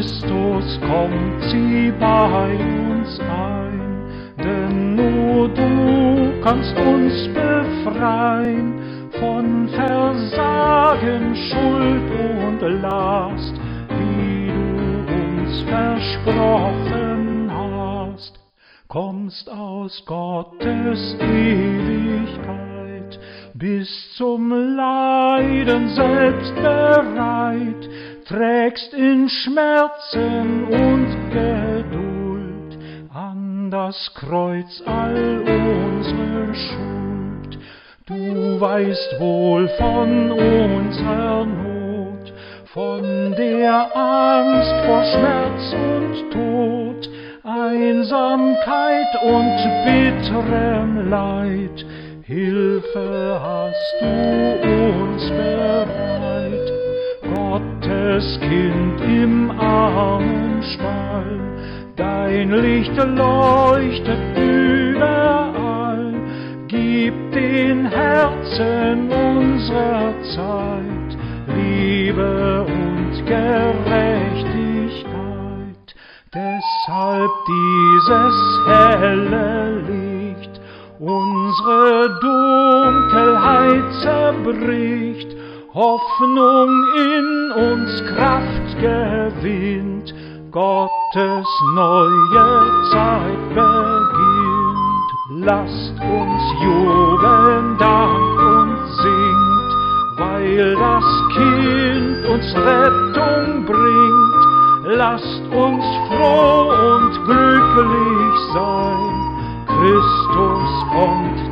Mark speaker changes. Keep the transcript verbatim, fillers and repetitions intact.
Speaker 1: Christus kommt, zieh bei uns ein, denn nur du kannst uns befreien von Versagen, Schuld und Last, wie du uns versprochen hast. Kommst aus Gottes Ewigkeit, bis zum Leiden selbst bereit, trägst in Schmerzen und Geduld an das Kreuz all unsere Schuld. Du weißt wohl von unserer Not, von der Angst vor Schmerz und Tod, Einsamkeit und bitterem Leid. Hilfe hast du uns bereit. Gottes Kind im Armenstall, dein Licht leuchtet überall. Gib den Herzen unserer Zeit Liebe und Gerechtigkeit. Deshalb dieses helle Licht unsere Dunkelheit zerbricht, Hoffnung in uns Kraft gewinnt, Gottes neue Zeit beginnt. Lasst uns jubeln, Dank und singt, weil das Kind uns Rettung bringt. Lasst uns froh und glücklich sein, Christus kommt